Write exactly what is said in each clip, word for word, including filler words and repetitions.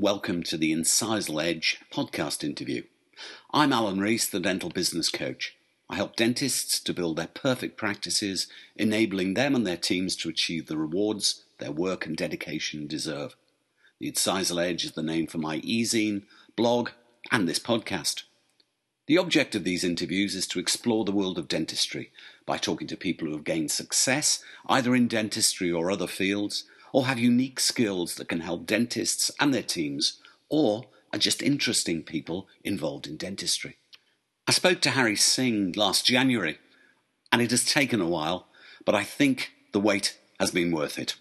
welcome to the Incisal Edge podcast interview. I'm Alan Rees, the dental business coach. I help dentists to build their perfect practices, enabling them and their teams to achieve the rewards their work and dedication deserve. The Incisal Edge is the name for my e-zine, blog, and this podcast. The object of these interviews is to explore the world of dentistry by talking to people who have gained success, either in dentistry or other fields, or have unique skills that can help dentists and their teams, or are just interesting people involved in dentistry. I spoke to Harry Singh last January, and it has taken a while, but I think the wait has been worth it.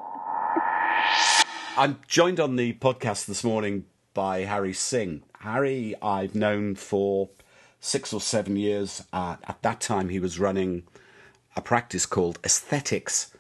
I'm joined on the podcast this morning by Harry Singh. Harry, I've known for six or seven years. Uh, at that time, he was running a practice called Aesthetics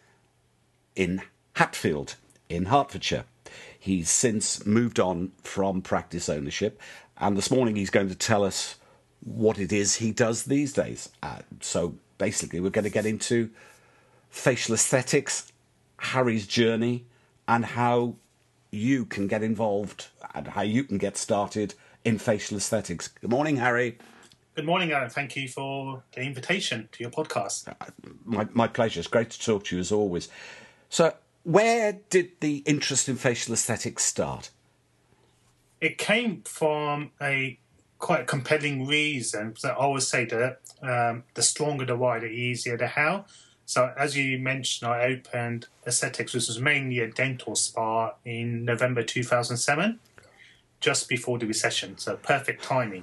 in Hatfield, in Hertfordshire. He's since moved on from practice ownership, and this morning he's going to tell us what it is he does these days. Uh, so basically, we're going to get into facial aesthetics, Harry's journey, and how you can get involved and how you can get started in facial aesthetics. Good morning, Harry. Good morning, Aaron. Thank you for the invitation to your podcast. Uh, my, my pleasure. It's great to talk to you as always. So, where did the interest in facial aesthetics start? It came from a quite a compelling reason. So I always say that um, the stronger the why, the easier the how. So as you mentioned, I opened Aesthetics, which was mainly a dental spa, in November two thousand seven, just before the recession. So perfect timing.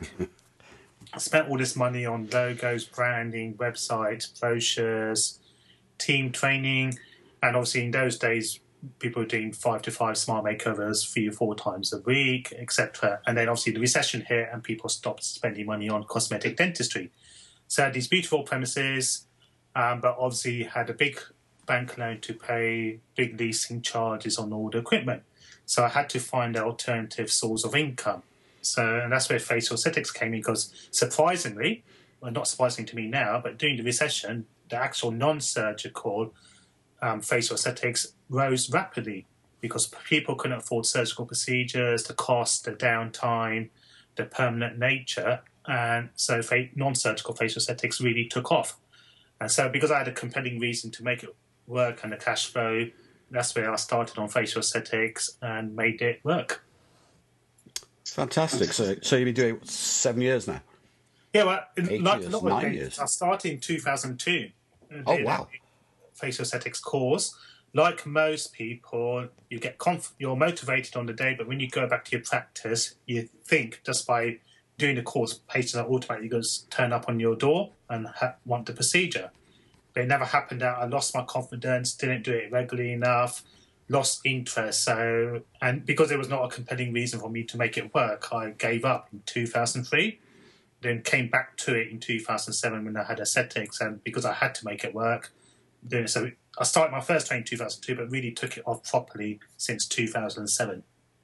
I spent all this money on logos, branding, websites, brochures, team training. And obviously in those days, people were doing five to five smart makeovers three or four times a week, et cetera. And then obviously the recession hit and people stopped spending money on cosmetic dentistry. So I had these beautiful premises, Um, but obviously had a big bank loan to pay, big leasing charges on all the equipment. So I had to find an alternative source of income. So, and that's where facial aesthetics came in, because surprisingly, well, not surprising to me now, but during the recession, the actual non-surgical um, facial aesthetics rose rapidly because people couldn't afford surgical procedures, the cost, the downtime, the permanent nature. And so fa- non-surgical facial aesthetics really took off. And so because I had a compelling reason to make it work and the cash flow, that's where I started on facial aesthetics and made it work. Fantastic. So so you've been doing it seven years now? Yeah, well, Eight like years, a lot nine of years. I started in two thousand two. Oh, wow. Facial aesthetics course. Like most people, you get conf- you're motivated on the day, but when you go back to your practice, you think just by doing the course, patients are automatically going to turn up on your door and ha- want the procedure. But it never happened out. I lost my confidence, didn't do it regularly enough, lost interest. So, and because there was not a compelling reason for me to make it work, I gave up in two thousand three, then came back to it in two thousand seven when I had aesthetics. And because I had to make it work, then so I started my first training in two thousand two, but really took it off properly since two thousand seven.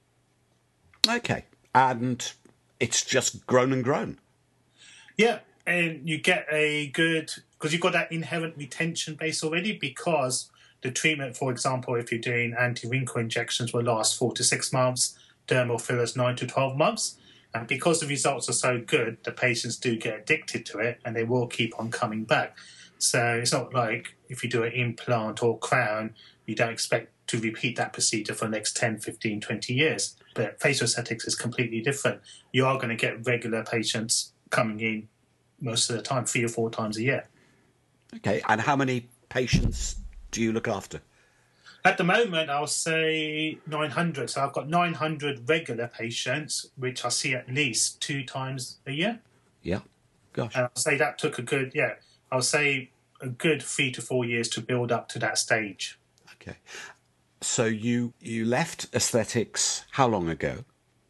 Okay. And it's just grown and grown. Yeah, and you get a good, because you've got that inherent retention base already, because the treatment, for example, if you're doing anti-wrinkle injections, will last four to six months, dermal fillers nine to twelve months. And because the results are so good, the patients do get addicted to it and they will keep on coming back. So it's not like if you do an implant or crown, you don't expect to repeat that procedure for the next ten, fifteen, twenty years. But facial aesthetics is completely different. You are going to get regular patients coming in most of the time, three or four times a year. Okay, and how many patients do you look after? At the moment, I'll say nine hundred. So I've got nine hundred regular patients, which I see at least two times a year. Yeah, gosh. And I'll say that took a good, yeah, I'll say a good three to four years to build up to that stage. Okay. So you, you left aesthetics how long ago?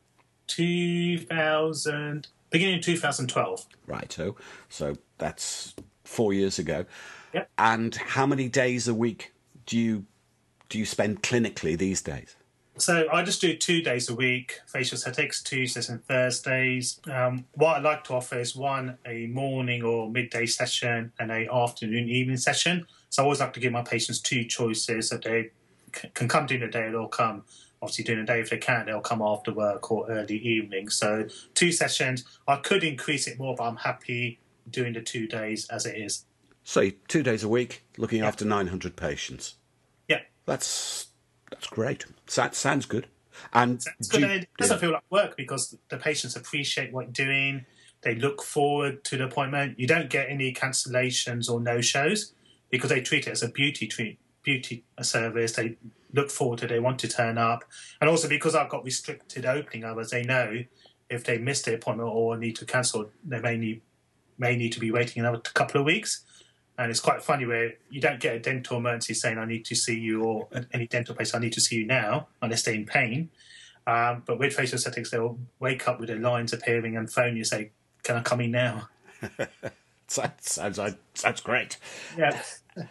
two thousand, beginning of two thousand twelve. Righto. So that's four years ago. Yep. And how many days a week do you do you spend clinically these days? So I just do two days a week, facial aesthetics, Tuesdays and Thursdays. Um, what I like to offer is one, a morning or midday session and a afternoon, evening session. So I always like to give my patients two choices, that they c- can come during the day or they'll come obviously during the day. If they can't, they'll come after work or early evening. So two sessions. I could increase it more, but I'm happy doing the two days as it is. So two days a week, looking Yeah. after nine hundred patients. Yeah. That's that's great. That sounds good. And It's good. do- And it doesn't yeah. feel like work because the patients appreciate what you're doing. They look forward to the appointment. You don't get any cancellations or no-shows because they treat it as a beauty treat, beauty service. They look forward to it. They want to turn up. And also because I've got restricted opening hours, they know if they miss the appointment or need to cancel, they may need, may need to be waiting another couple of weeks. And it's quite funny where you don't get a dental emergency saying, I need to see you, or any dental patient, I need to see you now, unless they're in pain. Um, but with facial aesthetics, they'll wake up with their lines appearing and phone you, say, can I come in now? Sounds, sounds, sounds great. Yeah.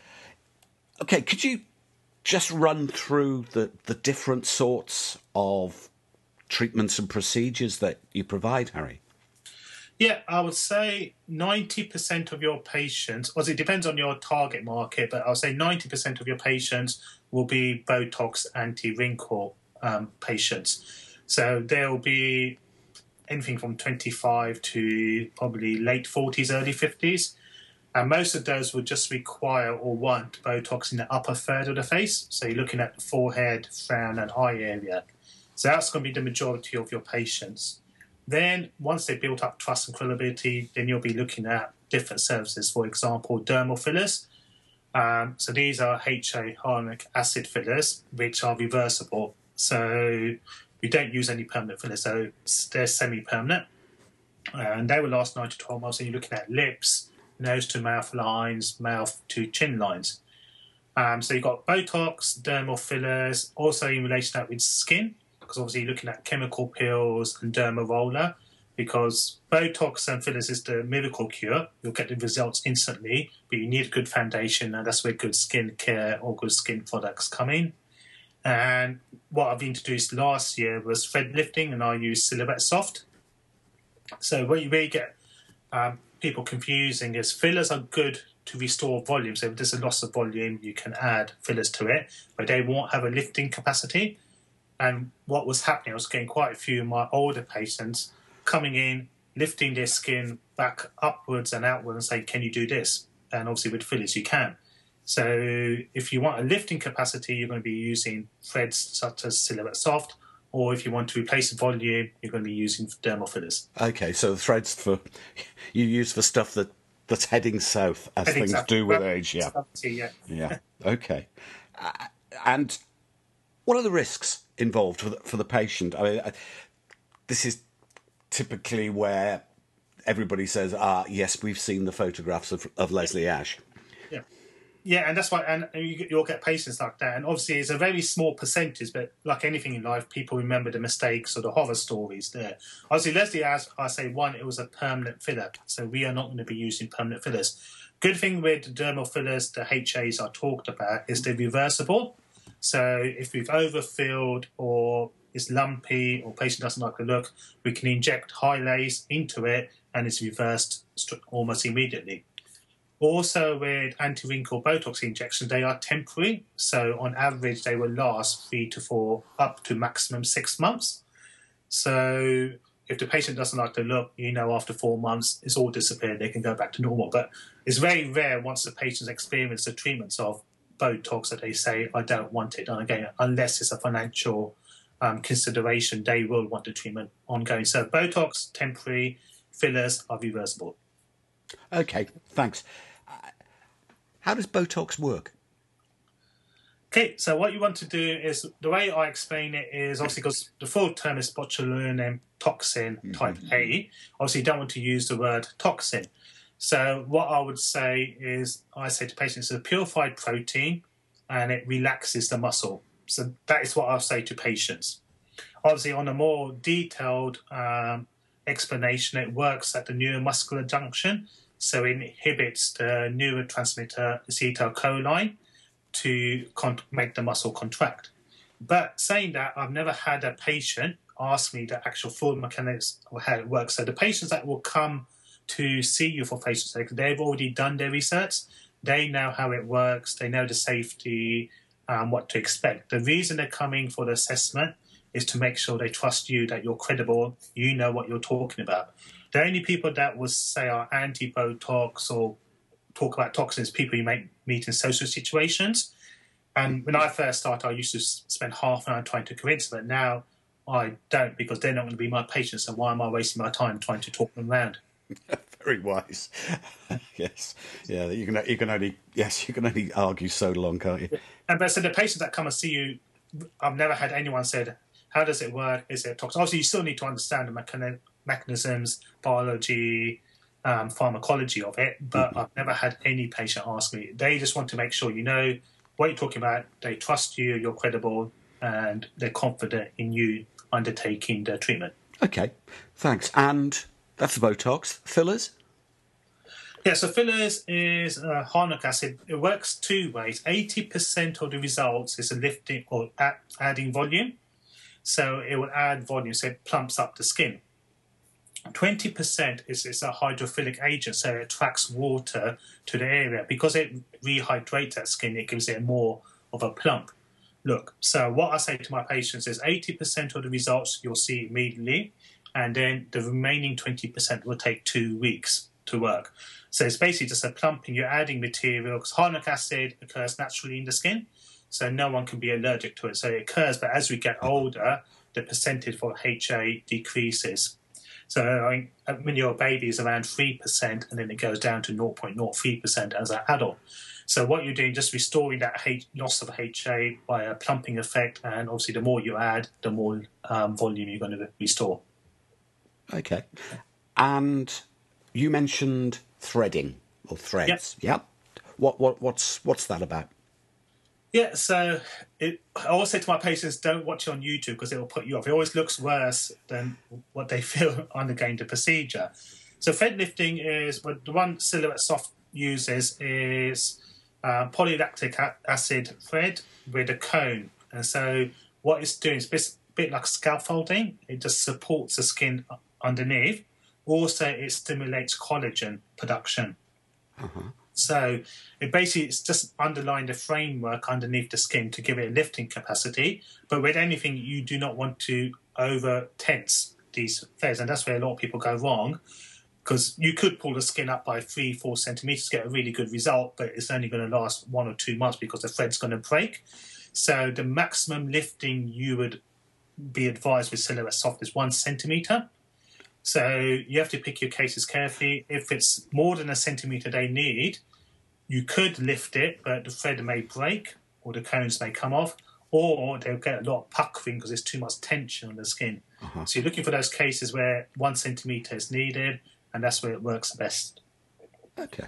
Okay, could you just run through the, the different sorts of treatments and procedures that you provide, Harry? Yeah, I would say ninety percent of your patients, well, it depends on your target market, but I'll say ninety percent of your patients will be Botox anti-wrinkle um, patients. So they'll be anything from twenty-five to probably late forties, early fifties. And most of those would just require or want Botox in the upper third of the face. So you're looking at the forehead, frown, and eye area. So that's going to be the majority of your patients. Then, once they've built up trust and credibility, then you'll be looking at different services. For example, dermal fillers. Um, so these are H A, hyaluronic acid fillers, which are reversible. So we don't use any permanent fillers, so they're semi-permanent. And they will last nine to twelve months, and you're looking at lips, nose to mouth lines, mouth to chin lines. Um, so you've got Botox, dermal fillers, also in relation to that with skin, because obviously you're looking at chemical peels and derma roller, because Botox and fillers is the miracle cure. You'll get the results instantly, but you need a good foundation, and that's where good skin care or good skin products come in. And what I've introduced last year was thread lifting, and I use Silhouette Soft. So what you really get um, people confusing is fillers are good to restore volume. So if there's a loss of volume, you can add fillers to it, but they won't have a lifting capacity. And what was happening, I was getting quite a few of my older patients coming in, lifting their skin back upwards and outwards and say, can you do this? And obviously with fillers, you can. So if you want a lifting capacity, you're going to be using threads such as Silhouette Soft, or if you want to replace volume, you're going to be using dermal fillers. Okay, so the threads for you use for stuff that, that's heading south, as Heading things south. do with Well, age, yeah. Yeah. Yeah, okay. Uh, and what are the risks involved for the, for the patient? I mean, I, this is typically where everybody says, ah, yes, we've seen the photographs of, of Leslie Ash. Yeah. Yeah, and that's why, and you, you'll get patients like that. And obviously, it's a very small percentage, but like anything in life, people remember the mistakes or the horror stories there. Obviously, Leslie Ash, I say, one, it was a permanent filler. So we are not going to be using permanent fillers. Good thing with the dermal fillers, the H As I talked about, is they're reversible. So if we've overfilled or it's lumpy or patient doesn't like the look, we can inject Hyalase into it and it's reversed almost immediately. Also, with anti-wrinkle Botox injections, they are temporary. So on average, they will last three to four, up to maximum six months. So if the patient doesn't like the look, you know, after four months, it's all disappeared. They can go back to normal. But it's very rare once the patient's experienced the treatments of Botox that they say, I don't want it. And again, unless it's a financial um, consideration, they will want the treatment ongoing. So Botox, temporary, fillers are reversible. Okay, thanks. How does Botox work? Okay, so what you want to do is, the way I explain it is, obviously, because the full term is botulinum toxin type mm-hmm. A, obviously you don't want to use the word toxin. So what I would say is, I say to patients, it's a purified protein and it relaxes the muscle. So that is what I'll say to patients. Obviously, on a more detailed um, explanation, it works at the neuromuscular junction. So it inhibits the neurotransmitter acetylcholine to con- make the muscle contract. But saying that, I've never had a patient ask me the actual full mechanics of how it works. So the patients that will come to see you for facial aesthetics, they've already done their research. They know how it works. They know the safety, um, what to expect. The reason they're coming for the assessment is to make sure they trust you, that you're credible, you know what you're talking about. The only people that would say are anti-Botox or talk about toxins, people you might meet in social situations. And when I first started, I used to spend half an hour trying to convince them. But now I don't, because they're not going to be my patients. So why am I wasting my time trying to talk them around? Very wise. Yes, yeah. You can you can only yes you can only argue so long, can't you? And but so the patients that come and see you, I've never had anyone said, "How does it work? Is it toxic?" Obviously, you still need to understand the mechan- mechanisms, biology, um, pharmacology of it. But mm-hmm. I've never had any patient ask me. They just want to make sure you know what you're talking about. They trust you, you're credible, and they're confident in you undertaking the treatment. Okay, thanks. And that's the Botox. Fillers? Yeah, so fillers is uh, hyaluronic acid. It works two ways. eighty percent of the results is a lifting or a- adding volume. So it will add volume, so it plumps up the skin. twenty percent is, is a hydrophilic agent, so it attracts water to the area. Because it rehydrates that skin, it gives it more of a plump look. So what I say to my patients is eighty percent of the results you'll see immediately, and then the remaining twenty percent will take two weeks to work. So it's basically just a plumping. You're adding material, because hyaluronic acid occurs naturally in the skin, so no one can be allergic to it. So it occurs, but as we get older, the percentage for H A decreases. So I mean, when you're a baby, it's around three percent, and then it goes down to zero point zero three percent as an adult. So what you're doing, just restoring that H- loss of H A by a plumping effect, and obviously the more you add, the more um, volume you're going to restore. Okay. And you mentioned threading or threads. Yep. yep. What what what's what's that about? Yeah, so it, I always say to my patients, don't watch it on YouTube because it will put you off. It always looks worse than what they feel undergoing the procedure. So thread lifting is, well, the one Silhouette Soft uses is uh, polylactic a- acid thread with a cone. And so what it's doing is a bit, bit like scaffolding. It just supports the skin underneath. Also, it stimulates collagen production. Uh-huh. So it basically it's just underlying the framework underneath the skin to give it a lifting capacity. But with anything, you do not want to over tense these threads, and that's where a lot of people go wrong. Because you could pull the skin up by three, four centimeters, get a really good result, but it's only going to last one or two months because the thread's going to break. So the maximum lifting you would be advised with Silhouette Soft is one centimeter. So you have to pick your cases carefully. If it's more than a centimetre they need, you could lift it, but the thread may break or the cones may come off, or they'll get a lot of puckering because there's too much tension on the skin. Uh-huh. So you're looking for those cases where one centimetre is needed, and that's where it works best. Okay.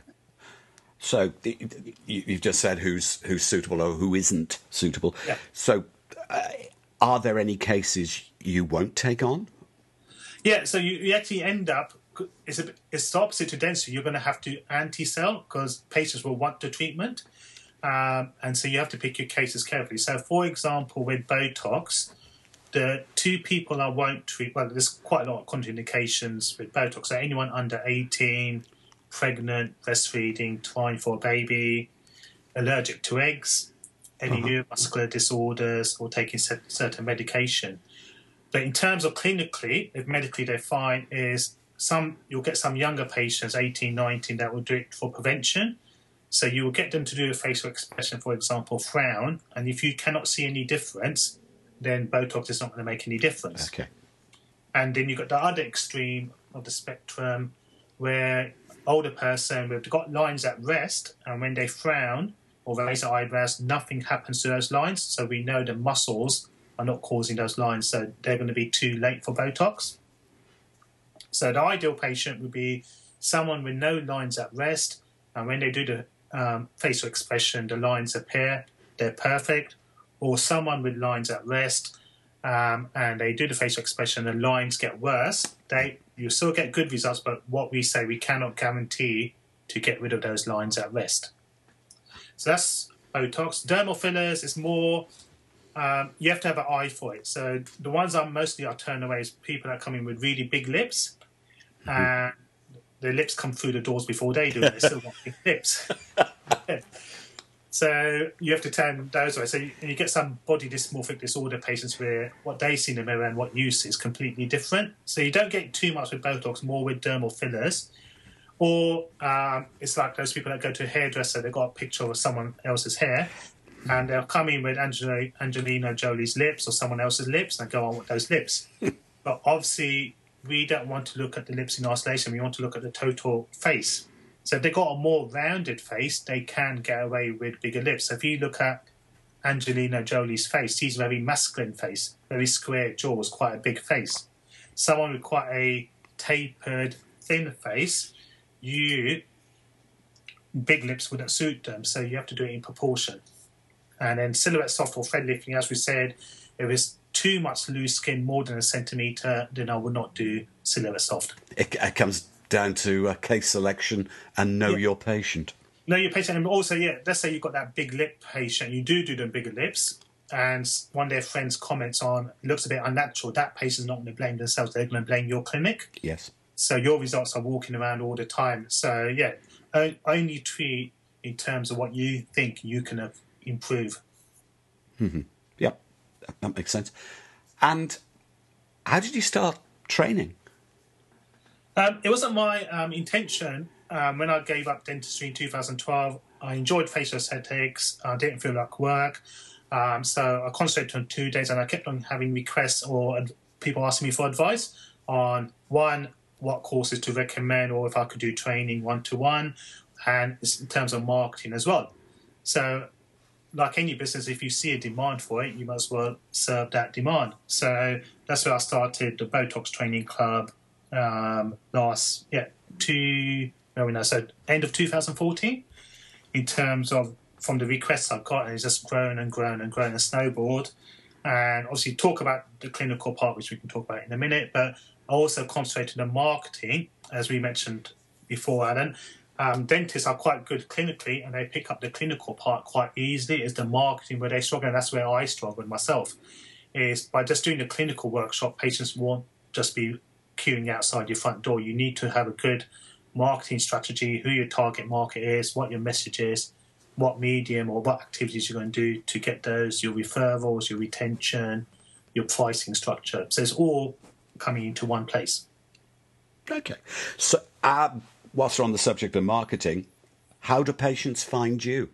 So the, you've just said who's who's suitable or who isn't suitable. Yeah. So uh, are there any cases you won't take on? Yeah, so you, you actually end up, it's, a, it's the opposite to dentistry. You're going to have to anti-sell because patients will want the treatment. Um, and so you have to pick your cases carefully. So, for example, with Botox, the two people I won't treat, well, there's quite a lot of contraindications with Botox. So anyone under eighteen, pregnant, breastfeeding, trying for a baby, allergic to eggs, any uh-huh. neuromuscular disorders, or taking certain medication. But in terms of clinically, if medically they're fine, is some you'll get some younger patients, eighteen, nineteen, that will do it for prevention. So you will get them to do a facial expression, for example, frown, and if you cannot see any difference, then Botox is not going to make any difference. Okay. And then you've got the other extreme of the spectrum where older person, they've got lines at rest, and when they frown or raise their eyebrows, nothing happens to those lines. So we know the muscles are not causing those lines, so they're going to be too late for Botox. So the ideal patient would be someone with no lines at rest, and when they do the um, facial expression, the lines appear, they're perfect, or someone with lines at rest, um, and they do the facial expression, the lines get worse. They you still get good results, but what we say, we cannot guarantee to get rid of those lines at rest. So that's Botox. Dermal fillers is more... Um, you have to have an eye for it. So the ones I mostly I turn away is people that come in with really big lips, and the lips come through the doors before they do. They still got big lips. So you have to turn those away. So you, you get some body dysmorphic disorder patients where what they see in the mirror and what you see is completely different. So you don't get too much with Botox, more with dermal fillers. Or um, it's like those people that go to a hairdresser, they've got a picture of someone else's hair, and they'll come in with Angela, Angelina Jolie's lips or someone else's lips and go on with those lips. But obviously, we don't want to look at the lips in isolation. We want to look at the total face. So if they've got a more rounded face, they can get away with bigger lips. So if you look at Angelina Jolie's face, she's a very masculine face, very square jaws, quite a big face. Someone with quite a tapered, thin face, you big lips wouldn't suit them, so you have to do it in proportion. And then silhouette soft or thread lifting, as we said, if it's too much loose skin, more than a centimetre, then I would not do silhouette soft. It, it comes down to uh, case selection and know yeah. your patient. Know your patient. And also, yeah, let's say you've got that big lip patient, you do do the bigger lips, and one of their friends comments on, it looks a bit unnatural, that patient's not going to blame themselves, they're going to blame your clinic. Yes. So your results are walking around all the time. So, yeah, only treat in terms of what you think you can improve. Mm-hmm. Yeah, that makes sense. And how did you start training? Um, it wasn't my um, intention. Um, when I gave up dentistry in two thousand twelve, I enjoyed facial aesthetics. I didn't feel like work. Um, so I concentrated on two days, and I kept on having requests or people asking me for advice on, one, what courses to recommend, or if I could do training one-to-one, and in terms of marketing as well. So like any business, if you see a demand for it, you must well serve that demand. So that's where I started the Botox Training Club um, last, yeah, two, no, no, so end of two thousand fourteen, in terms of from the requests I've got, and it's just grown and grown and grown and snowballed. And obviously talk about the clinical part, which we can talk about in a minute, but I also concentrated on marketing, as we mentioned before, Alan. Um, dentists are quite good clinically, and they pick up the clinical part quite easily. It's the marketing where they struggle, and that's where I struggled myself. Is by just doing the clinical workshop, patients won't just be queuing outside your front door. You need to have a good marketing strategy, who your target market is, what your message is, what medium or what activities you're going to do to get those, your referrals, your retention, your pricing structure. So it's all coming into one place. Okay. So um, whilst we're on the subject of marketing, how do patients find you?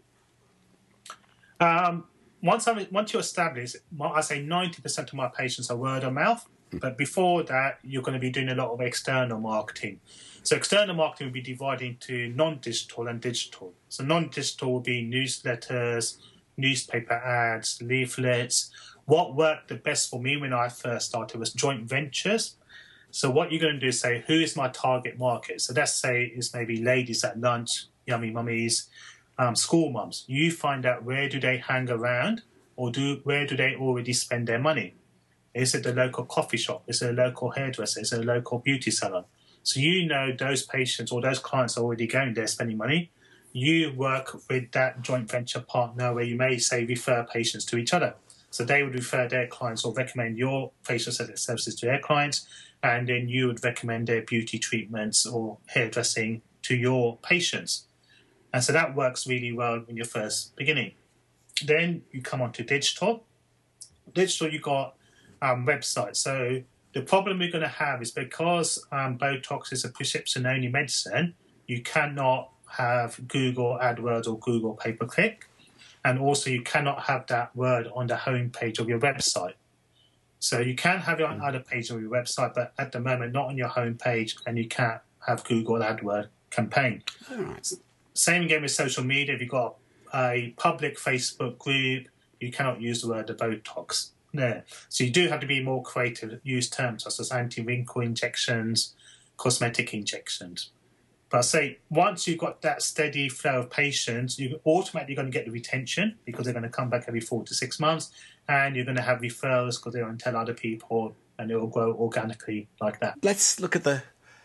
Um, once, I, once you're established, I say ninety percent of my patients are word of mouth. Mm. But before that, you're going to be doing a lot of external marketing. So external marketing will be divided into non-digital and digital. So non-digital will be newsletters, newspaper ads, leaflets. What worked the best for me when I first started was joint ventures. So what you're going to do is say, who is my target market? So let's say it's maybe ladies at lunch, yummy mummies, um, school mums. You find out where do they hang around, or do where do they already spend their money? Is it the local coffee shop? Is it a local hairdresser? Is it a local beauty salon? So you know those patients or those clients are already going there spending money. You work with that joint venture partner where you may say refer patients to each other. So they would refer their clients or recommend your facial aesthetic services to their clients, and then you would recommend their beauty treatments or hairdressing to your patients. And so that works really well when you're first beginning. Then you come on to digital. Digital, you've got um, websites. So the problem we're going to have is because um, Botox is a prescription-only medicine, you cannot have Google AdWords or Google pay-per-click. And also you cannot have that word on the home page of your website. So you can have it on other pages of your website, but at the moment not on your home page, and you can't have Google AdWord campaign. All right. Same again with social media. If you've got a public Facebook group, you cannot use the word the Botox there. So you do have to be more creative, use terms such as anti-wrinkle injections, cosmetic injections. But I say once you've got that steady flow of patients, you're automatically going to get the retention because they're going to come back every four to six months, and you're going to have referrals because they're going to tell other people, and it will grow organically like that. Let's look at the,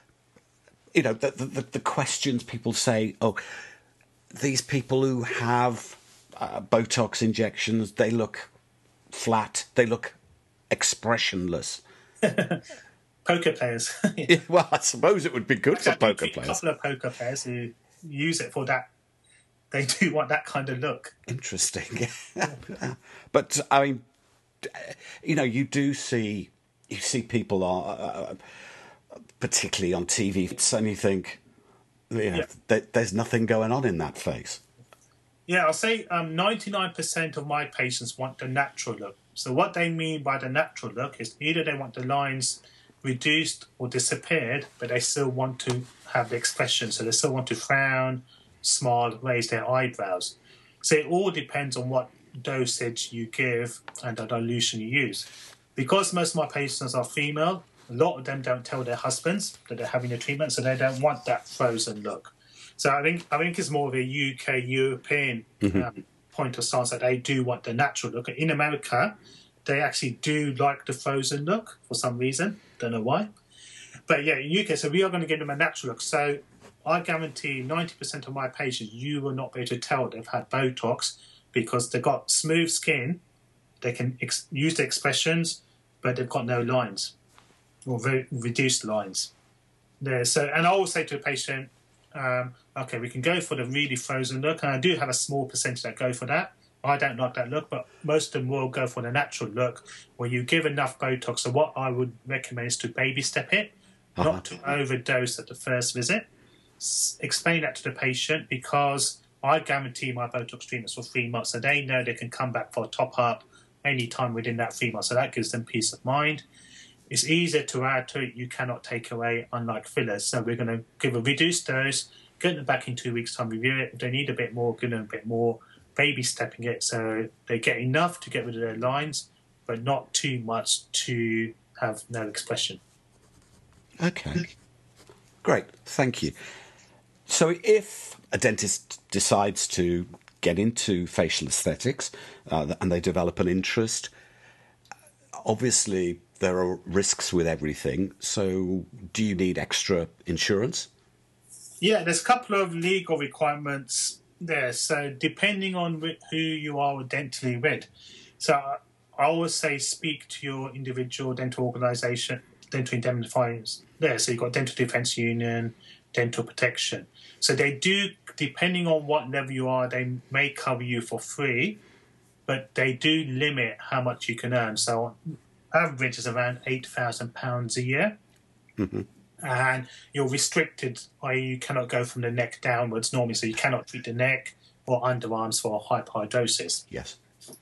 you know, the the, the questions people say. Oh, these people who have uh, Botox injections, they look flat, they look expressionless. Poker players. Yeah, well, I suppose it would be good for poker players. A couple of poker players who use it for that they do want that kind of look. Interesting. But, I mean, you know, you do see, you see people, are, uh, particularly on T V, and you think, you know, Yeah. th- there's nothing going on in that face. Yeah, I'll say um, ninety-nine percent of my patients want the natural look. So what they mean by the natural look is either they want the lines reduced or disappeared, but they still want to have the expression. So they still want to frown, smile, raise their eyebrows. So it all depends on what dosage you give and the dilution you use. Because most of my patients are female, a lot of them don't tell their husbands that they're having the treatment, so they don't want that frozen look. So I think I think it's more of a U K, European Mm-hmm. um, point of stance that they do want the natural look. In America, they actually do like the frozen look for some reason. Don't know why. But yeah, in U K, so we are going to give them a natural look. So I guarantee ninety percent of my patients, you will not be able to tell they've had Botox because they've got smooth skin. They can ex- use the expressions, but they've got no lines or very reduced lines. There. So, and I always say to a patient, um, okay, we can go for the really frozen look, and I do have a small percentage that go for that. I don't like that look, but most of them will go for the natural look where you give enough Botox. So what I would recommend is to baby step it, Uh-huh. not to overdose at the first visit. S- explain that to the patient because I guarantee my Botox treatments for three months, so they know they can come back for a top up any time within that three months. So that gives them peace of mind. It's easier to add to it. You cannot take away, unlike fillers. So we're going to give a reduced dose, get them back in two weeks' time, review it. If they need a bit more, give them a bit more, baby stepping it so they get enough to get rid of their lines, but not too much to have no expression. Okay. Great. Thank you. So if a dentist decides to get into facial aesthetics uh, and they develop an interest, obviously there are risks with everything. So do you need extra insurance? Yeah, there's a couple of legal requirements there. So depending on who you are dentally with. So I always say speak to your individual dental organisation, dental indemnifiers there. So you've got Dental Defence Union, Dental Protection. So they do, depending on what level you are, they may cover you for free, but they do limit how much you can earn. So on average is around eight thousand pounds a year. Mm-hmm. And you're restricted, that is you cannot go from the neck downwards normally, so you cannot treat the neck or underarms for hyperhidrosis. Yes.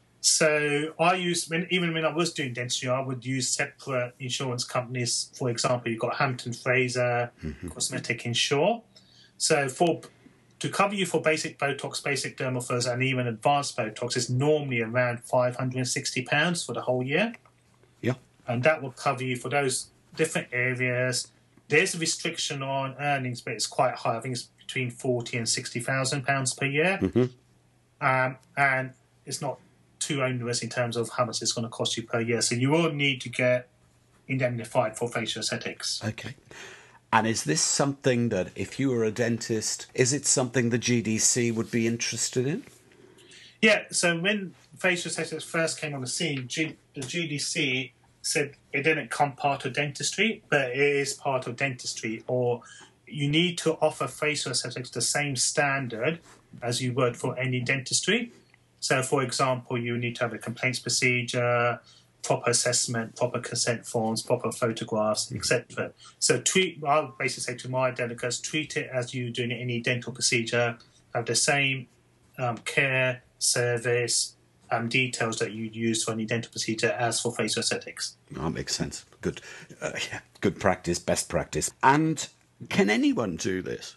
So I use, when, even when I was doing dentistry, I would use separate insurance companies. For example, you've got Hampton Fraser, Mm-hmm. Cosmetic Insure. So for to cover you for basic Botox, basic dermal fillers, and even advanced Botox is normally around five hundred sixty pounds for the whole year. Yeah. And that will cover you for those different areas. There's a restriction on earnings, but it's quite high. I think it's between forty and sixty thousand pounds per year, Mm-hmm. um, and it's not too onerous in terms of how much it's going to cost you per year. So you will need to get indemnified for facial aesthetics. Okay. And is this something that, if you were a dentist, is it something the G D C would be interested in? Yeah. So when facial aesthetics first came on the scene, G- the G D C said it didn't come part of dentistry, but it is part of dentistry, or you need to offer facial aesthetics the same standard as you would for any dentistry. So, for example, you need to have a complaints procedure, proper assessment, proper consent forms, proper photographs, et cetera. So, treat. I'll basically say to my delegates, treat it as you doing any dental procedure. Have the same um, care, service, Um, details that you'd use for any dental procedure as for facial aesthetics. That makes sense. Good, uh, yeah, good practice, best practice. And can anyone do this?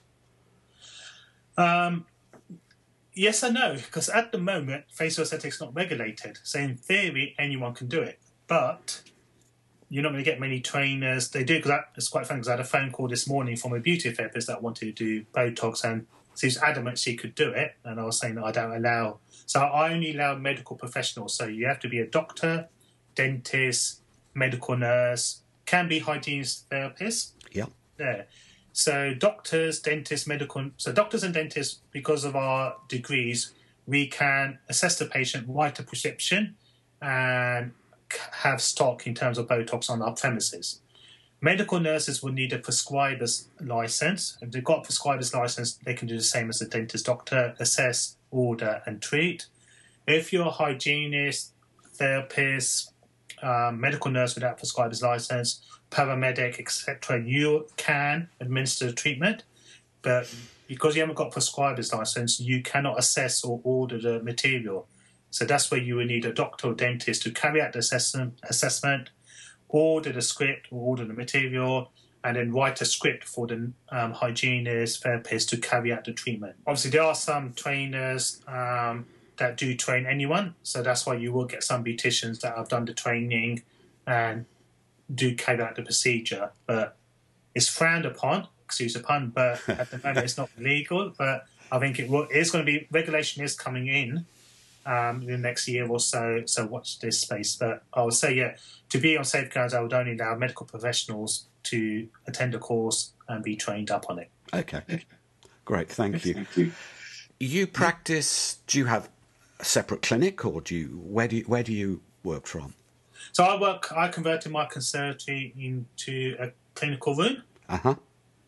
Um, yes and no, because at the moment, facial aesthetics is not regulated. So in theory, anyone can do it. But you're not going to get many trainers. They do, because it's quite funny, because I had a phone call this morning from a beauty therapist that wanted to do Botox, and she was adamant she could do it. And I was saying that I don't allow... So I only allow medical professionals. So you have to be a doctor, dentist, medical nurse, can be hygienist therapist. Yeah. There. So doctors, dentists, medical... So doctors and dentists, because of our degrees, we can assess the patient, write a prescription, and have stock in terms of Botox on our premises. Medical nurses will need a prescriber's license. If they've got a prescriber's license, they can do the same as a dentist doctor, assess, order, and treat. If you're a hygienist, therapist, um, medical nurse without prescriber's license, paramedic, et cetera, you can administer the treatment, but because you haven't got a prescriber's license, you cannot assess or order the material. So that's where you would need a doctor or dentist to carry out the assessment, assessment order the script or order the material, and then write a script for the um, hygienist, therapist to carry out the treatment. Obviously, there are some trainers um, that do train anyone, so that's why you will get some beauticians that have done the training and do carry out the procedure. But it's frowned upon, excuse the pun, but at the moment it's not legal. But I think it will, it's going to be, regulation is coming in um, in the next year or so, so watch this space. But I would say, yeah, to be on Safeguards, I would only allow medical professionals to attend a course and be trained up on it. Okay, great, thank you. Thank you. You practice, do you have a separate clinic, or do you, where do you, where do you work from? So I work, I converted my conservatory into a clinical room. Uh-huh.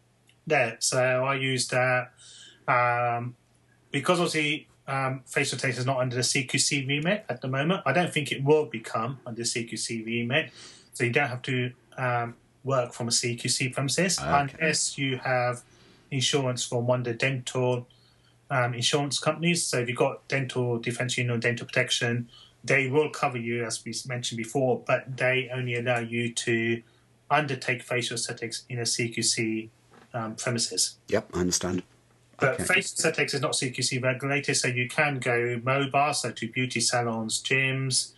There, so I use that um, because obviously um, facial taste is not under the C Q C remit at the moment. I don't think it will become under the C Q C remit, so you don't have to um, work from a C Q C premises okay. unless you have insurance from one of the dental um, insurance companies. So if you've got dental defence union or dental protection, they will cover you, as we mentioned before, but they only allow you to undertake facial aesthetics in a C Q C um, premises. Yep, I understand. But okay. facial aesthetics is not C Q C regulated, so you can go mobile, so to beauty salons, gyms,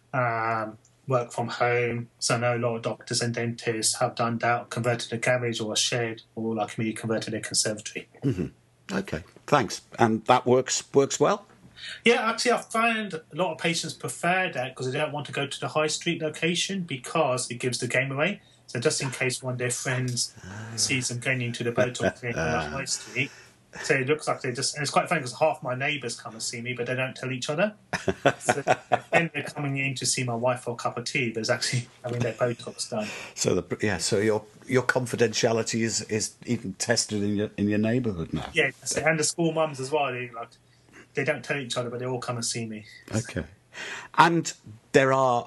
um, work from home. So I know a lot of doctors and dentists have done that, converted a garage or a shed, or like me, converted a conservatory. Mm-hmm. Okay, thanks. And that works works well? Yeah, actually, I find a lot of patients prefer that because they don't want to go to the high street location because it gives the game away. So just in case one of their friends sees them going into the Botox clinic on the high street, so it looks like they just... And it's quite funny because half my neighbours come and see me, but they don't tell each other. So then they're coming in to see my wife for a cup of tea, but it's actually having their Botox done. So the yeah, so your your confidentiality is, is even tested in your in your neighbourhood now. Yeah, and the school mums as well. They like they don't tell each other, but they all come and see me. Okay, and there are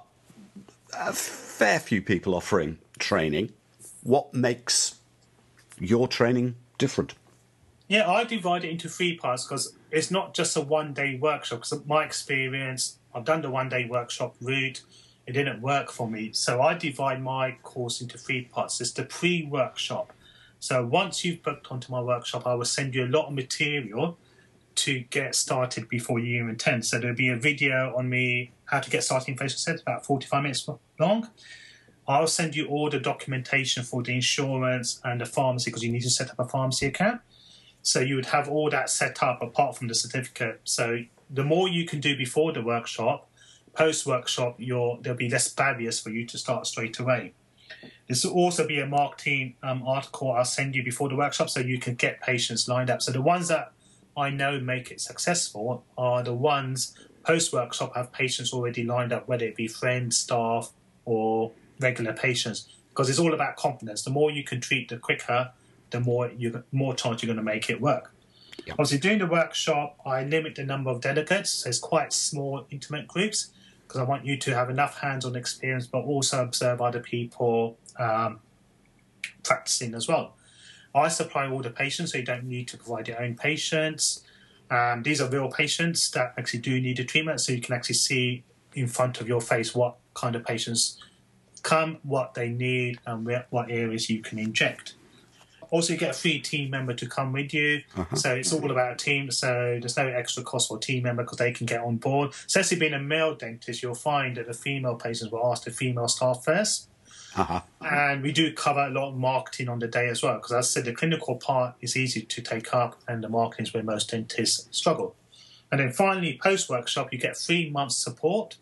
a fair few people offering training. What makes your training different? Yeah, I divide it into three parts because it's not just a one-day workshop. Because my experience, I've done the one-day workshop route. It didn't work for me. So I divide my course into three parts. It's the pre-workshop. So once you've booked onto my workshop, I will send you a lot of material to get started before you even attend. So there'll be a video on me, how to get started in facial aesthetics, about forty-five minutes long. I'll send you all the documentation for the insurance and the pharmacy because you need to set up a pharmacy account. So you would have all that set up apart from the certificate. So the more you can do before the workshop, post-workshop, you're, there'll be less barriers for you to start straight away. This will also be a marketing um, article I'll send you before the workshop so you can get patients lined up. So the ones that I know make it successful are the ones post-workshop have patients already lined up, whether it be friends, staff, or regular patients, because it's all about confidence. The more you can treat, the quicker, the more you more chance you're going to make it work. Yep. Obviously, during the workshop, I limit the number of delegates, so it's quite small, intimate groups, because I want you to have enough hands-on experience, but also observe other people um, practicing as well. I supply all the patients, so you don't need to provide your own patients. Um, these are real patients that actually do need a treatment, so you can actually see in front of your face what kind of patients come, what they need, and where, what areas you can inject. Also, you get a free team member to come with you. Uh-huh. So it's all about a team. So there's no extra cost for a team member because they can get on board. Especially being a male dentist, you'll find that the female patients will ask the female staff first. Uh-huh. And we do cover a lot of marketing on the day as well. Because as I said, the clinical part is easy to take up and the marketing is where most dentists struggle. And then finally, post-workshop, you get three months support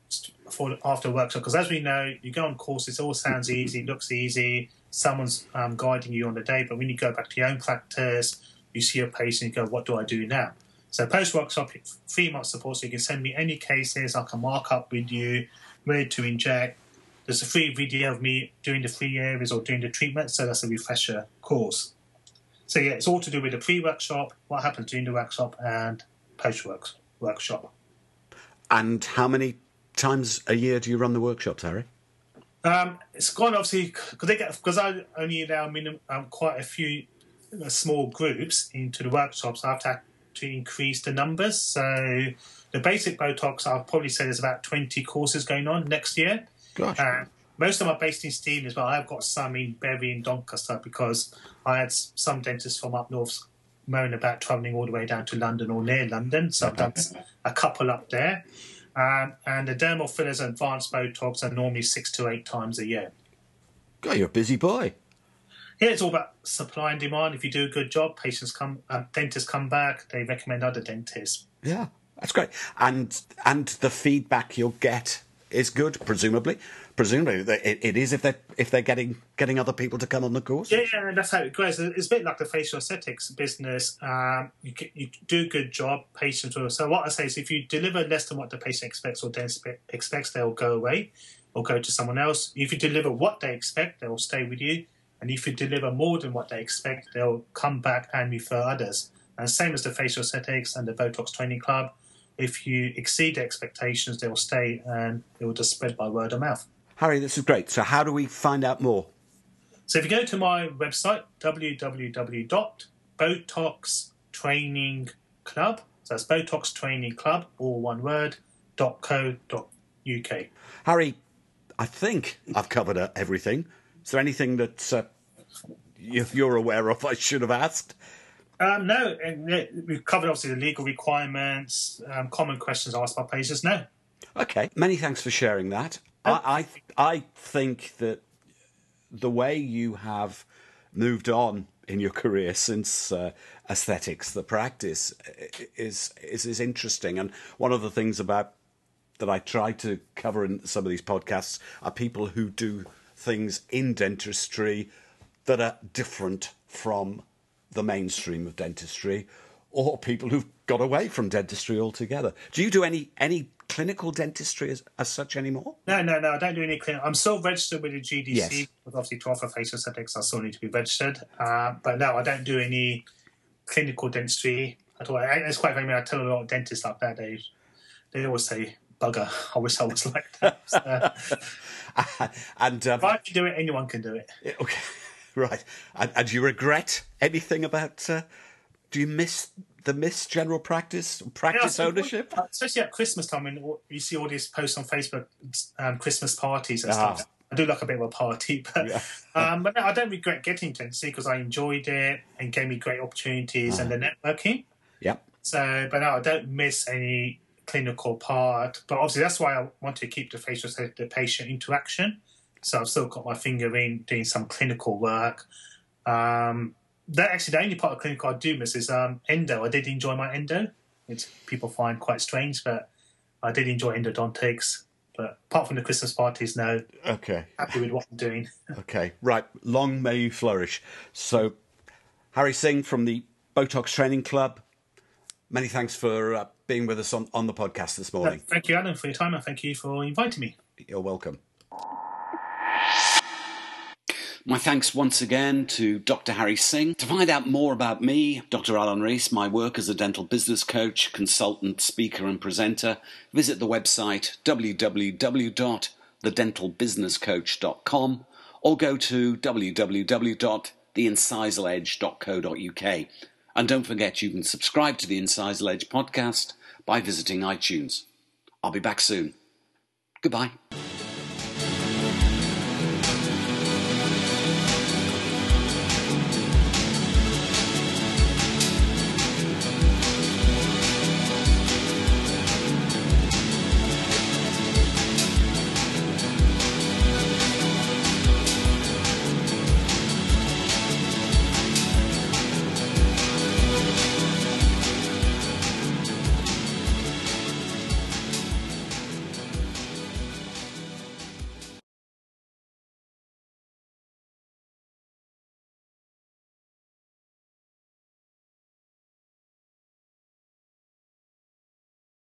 for after workshop. Because as we know, you go on courses, it all sounds easy, looks easy. Someone's um, guiding you on the day, but when you go back to your own practice, you see a patient, you go, what do I do now? So post-workshop, three months support, so you can send me any cases, I can mark up with you, ready to inject, there's a free video of me doing the three areas or doing the treatment, so that's a refresher course. So yeah, it's all to do with the pre-workshop, what happens during the workshop, and post-work workshop. And how many times a year do you run the workshops, Harry? Um, it's gone obviously because they get because I only allow minimum um, quite a few uh, small groups into the workshops. I've had to increase the numbers. So the basic Botox, I'll probably say there's about twenty courses going on next year. Gosh. Uh, most of them are based in Stevenage, but I've got some in Bury and Doncaster because I had some dentists from up north moan about travelling all the way down to London or near London. So I've done a couple up there. Um, and the dermal fillers and advanced Botox are normally six to eight times a year. God, you're a busy boy. Yeah, it's all about supply and demand. If you do a good job, patients come, uh, dentists come back. They recommend other dentists. Yeah, that's great. And and the feedback you'll get is good, presumably. Presumably, it, it is if they're if they're getting getting other people to come on the course. Yeah, yeah, and that's how it grows. It's a bit like the facial aesthetics business. Um, you you do a good job, patients will. So what I say is, if you deliver less than what the patient expects or dentist expects, they'll go away or go to someone else. If you deliver what they expect, they'll stay with you. And if you deliver more than what they expect, they'll come back and refer others. And same as the facial aesthetics and the Botox Training Club. If you exceed their expectations, they'll stay and it will just spread by word of mouth. Harry, this is great. So how do we find out more? So if you go to my website, w w w dot botox training club, so that's Botox Training Club, all one word, dot co dot u k. Harry, I think I've covered uh, everything. Is there anything that uh, you're aware of I should have asked? Um, no, and, uh, we've covered obviously the legal requirements, um, common questions asked by patients. No. Okay, many thanks for sharing that. I, I I think that the way you have moved on in your career since uh, aesthetics, the practice, is, is is interesting. And one of the things about that I try to cover in some of these podcasts are people who do things in dentistry that are different from the mainstream of dentistry, or people who've got away from dentistry altogether. Do you do any any clinical dentistry as, as such anymore? No, no, no, I don't do any clinical. I'm still registered with the G D C, yes. With obviously to offer facial aesthetics, I still need to be registered. Uh, but no, I don't do any clinical dentistry at all. It's quite funny, I tell a lot of dentists like that, they, they always say, bugger, I wish I was like that. So, and um, if I can do it, anyone can do it. Okay, right. And, and do you regret anything about, uh, do you miss the miss general practice, practice yeah, ownership? Especially at Christmas time, when you see all these posts on Facebook, um, Christmas parties and ah. stuff. I do like a bit of a party, but yeah. um, but no, I don't regret getting dentistry because I enjoyed it and gave me great opportunities ah. and the networking. Yep. So, but no, I don't miss any clinical part. But obviously, that's why I want to keep the facial the patient interaction. So I've still got my finger in doing some clinical work. Um, That actually the only part of clinical I do miss is um, endo. I did enjoy my endo, which people find quite strange, but I did enjoy endodontics. But apart from the Christmas parties, no. Okay. Happy with what I'm doing. Okay, right. Long may you flourish. So, Harry Singh from the Botox Training Club, many thanks for uh, being with us on, on the podcast this morning. Thank you, Alan, for your time, and thank you for inviting me. You're welcome. My thanks once again to Doctor Harry Singh. To find out more about me, Doctor Alan Rees, my work as a dental business coach, consultant, speaker and presenter, visit the website w w w dot the dental business coach dot com or go to w w w dot the incisal edge dot co dot u k. And don't forget you can subscribe to the Incisal Edge podcast by visiting iTunes. I'll be back soon. Goodbye.